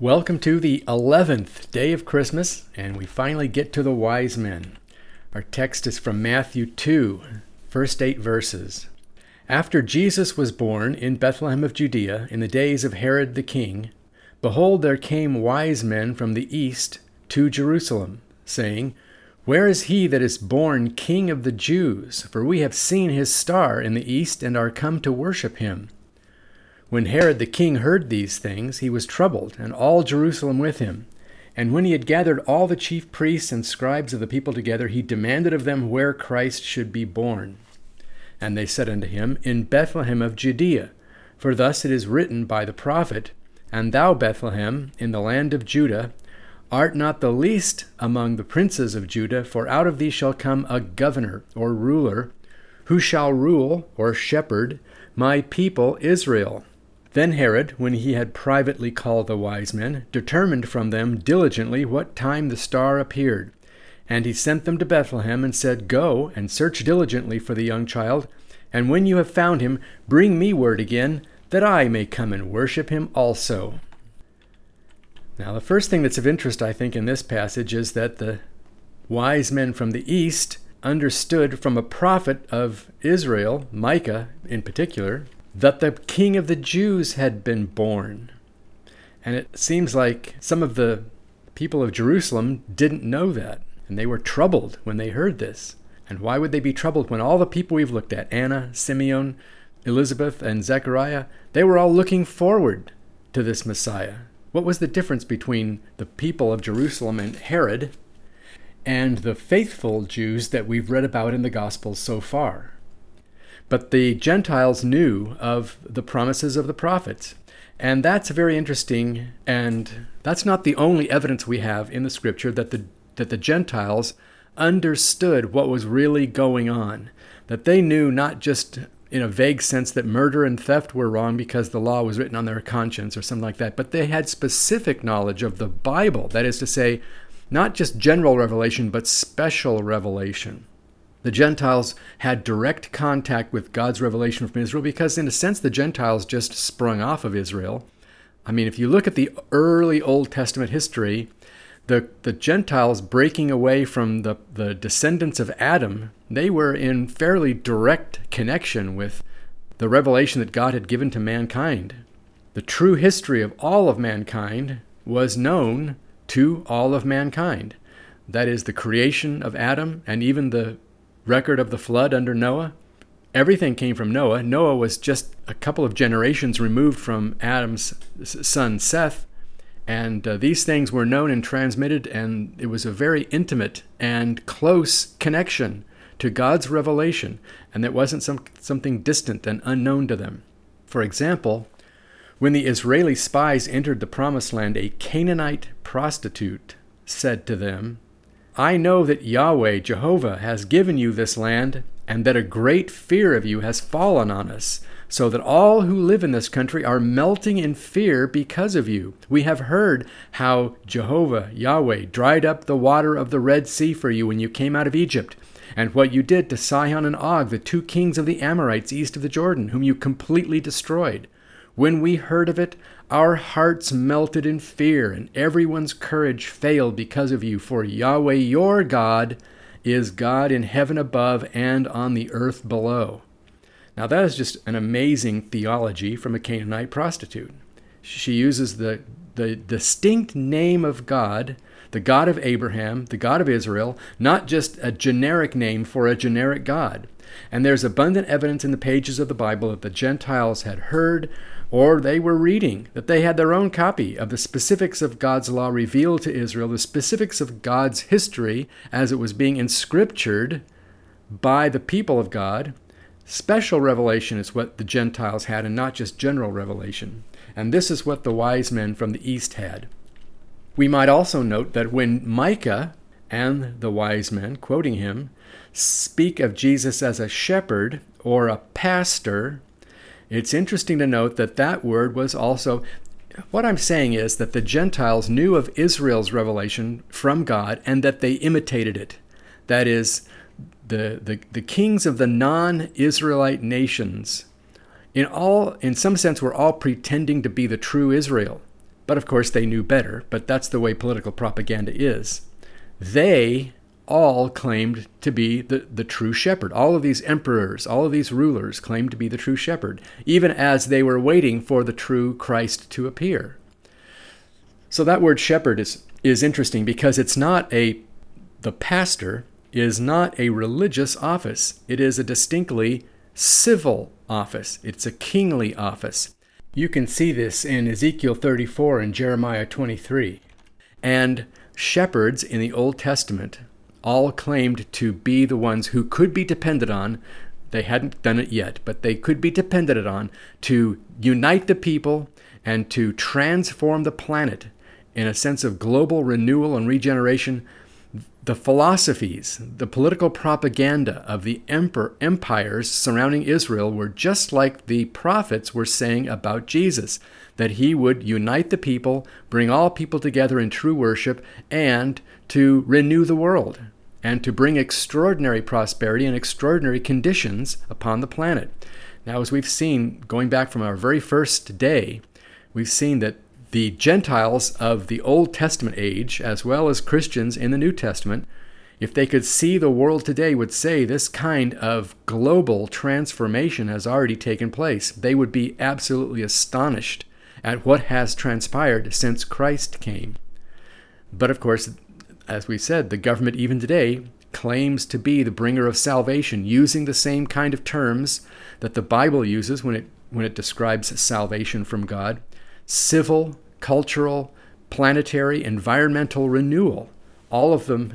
Welcome to the 11th day of Christmas, and we finally get to the wise men. Our text is from Matthew 2, first 8 verses. After Jesus was born in Bethlehem of Judea in the days of Herod the king, behold, there came wise men from the east to Jerusalem, saying, Where is he that is born King of the Jews? For we have seen his star in the east and are come to worship him. When Herod the king heard these things, he was troubled, and all Jerusalem with him. And when he had gathered all the chief priests and scribes of the people together, he demanded of them where Christ should be born. And they said unto him, In Bethlehem of Judea. For thus it is written by the prophet, And thou, Bethlehem, in the land of Judah, art not the least among the princes of Judah, for out of thee shall come a governor, or ruler, who shall rule, or shepherd, my people Israel. Then Herod, when he had privately called the wise men, determined from them diligently what time the star appeared. And he sent them to Bethlehem, and said, Go, and search diligently for the young child, and when you have found him, bring me word again, that I may come and worship him also. Now, the first thing that's of interest, I think, in this passage is that the wise men from the east understood from a prophet of Israel, Micah in particular, that the King of the Jews had been born. And it seems like some of the people of Jerusalem didn't know that, and they were troubled when they heard this. And why would they be troubled when all the people we've looked at, Anna, Simeon, Elizabeth, and Zechariah, they were all looking forward to this Messiah? What was the difference between the people of Jerusalem and Herod and the faithful Jews that we've read about in the Gospels so far? But the Gentiles knew of the promises of the prophets. And that's very interesting, and that's not the only evidence we have in the Scripture that the Gentiles understood what was really going on, that they knew not just in a vague sense that murder and theft were wrong because the law was written on their conscience or something like that, but they had specific knowledge of the Bible, that is to say, not just general revelation, but special revelation. The Gentiles had direct contact with God's revelation from Israel because, in a sense, the Gentiles just sprung off of Israel. I mean, if you look at the early Old Testament history, the Gentiles breaking away from the descendants of Adam, they were in fairly direct connection with the revelation that God had given to mankind. The true history of all of mankind was known to all of mankind. That is, the creation of Adam and even the record of the flood under Noah. Everything came from Noah. Noah was just a couple of generations removed from Adam's son Seth, and these things were known and transmitted, and it was a very intimate and close connection to God's revelation, and it wasn't something distant and unknown to them. For example, when the Israeli spies entered the Promised Land, a Canaanite prostitute said to them, I know that Yahweh, Jehovah, has given you this land, and that a great fear of you has fallen on us, so that all who live in this country are melting in fear because of you. We have heard how Jehovah, Yahweh, dried up the water of the Red Sea for you when you came out of Egypt, and what you did to Sihon and Og, the two kings of the Amorites east of the Jordan, whom you completely destroyed. When we heard of it, our hearts melted in fear, and everyone's courage failed because of you. For Yahweh your God is God in heaven above and on the earth below. Now that is just an amazing theology from a Canaanite prostitute. She uses the distinct name of God, the God of Abraham, the God of Israel, not just a generic name for a generic God. And there's abundant evidence in the pages of the Bible that the Gentiles had heard or they were reading, that they had their own copy of the specifics of God's law revealed to Israel, the specifics of God's history as it was being inscriptured by the people of God. Special revelation is what the Gentiles had, and not just general revelation. And this is what the wise men from the east had. We might also note that when Micah and the wise men, quoting him, speak of Jesus as a shepherd or a pastor, it's interesting to note that that word was also, what I'm saying is that the Gentiles knew of Israel's revelation from God and that they imitated it. That is, the kings of the non-Israelite nations, in some sense, were all pretending to be the true Israel. But of course they knew better, but that's the way political propaganda is. They all claimed to be the true shepherd. All of these emperors, all of these rulers claimed to be the true shepherd, even as they were waiting for the true Christ to appear. So that word shepherd is interesting because the pastor is not a religious office. It is a distinctly civil office. It's a kingly office. You can see this in Ezekiel 34 and Jeremiah 23. And shepherds in the Old Testament all claimed to be the ones who could be depended on. They hadn't done it yet, but they could be depended on to unite the people and to transform the planet in a sense of global renewal and regeneration. The philosophies, the political propaganda of the empires surrounding Israel were just like the prophets were saying about Jesus, that he would unite the people, bring all people together in true worship, and to renew the world, and to bring extraordinary prosperity and extraordinary conditions upon the planet. Now, as we've seen, going back from our very first day, we've seen that the Gentiles of the Old Testament age, as well as Christians in the New Testament, if they could see the world today, would say this kind of global transformation has already taken place. They would be absolutely astonished at what has transpired since Christ came. But of course, as we said, the government even today claims to be the bringer of salvation, using the same kind of terms that the Bible uses when it describes salvation from God. Civil, cultural, planetary, environmental renewal. All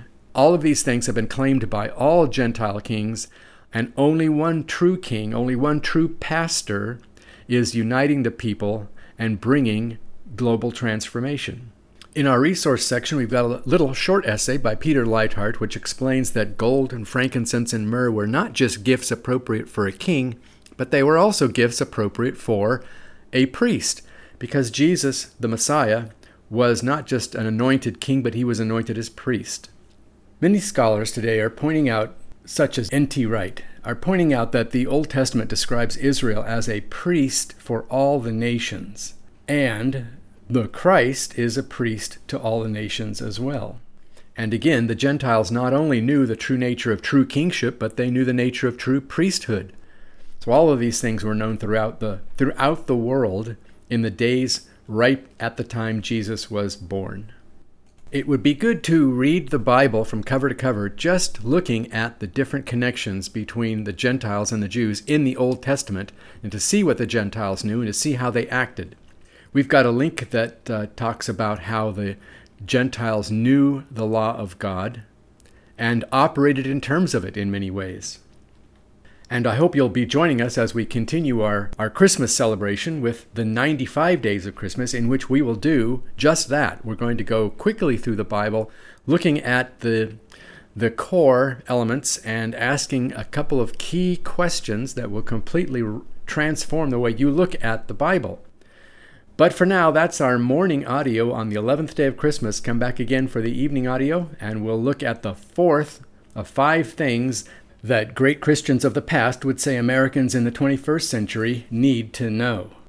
of these things have been claimed by all Gentile kings, and only one true king, only one true pastor is uniting the people and bringing global transformation. In our resource section, we've got a little short essay by Peter Leithart, which explains that gold and frankincense and myrrh were not just gifts appropriate for a king, but they were also gifts appropriate for a priest. Because Jesus, the Messiah, was not just an anointed king, but he was anointed as priest. Many scholars today are pointing out, such as N.T. Wright, are pointing out that the Old Testament describes Israel as a priest for all the nations, and the Christ is a priest to all the nations as well. And again, the Gentiles not only knew the true nature of true kingship, but they knew the nature of true priesthood. So all of these things were known throughout the world in the days right at the time Jesus was born. It would be good to read the Bible from cover to cover, just looking at the different connections between the Gentiles and the Jews in the Old Testament, and to see what the Gentiles knew and to see how they acted. We've got a link that talks about how the Gentiles knew the law of God and operated in terms of it in many ways. And I hope you'll be joining us as we continue our Christmas celebration with the 95 days of Christmas, in which we will do just that. We're going to go quickly through the Bible, looking at the core elements and asking a couple of key questions that will completely transform the way you look at the Bible. But for now, that's our morning audio on the 11th day of Christmas. Come back again for the evening audio, and we'll look at the fourth of 5 things that great Christians of the past would say Americans in the 21st century need to know.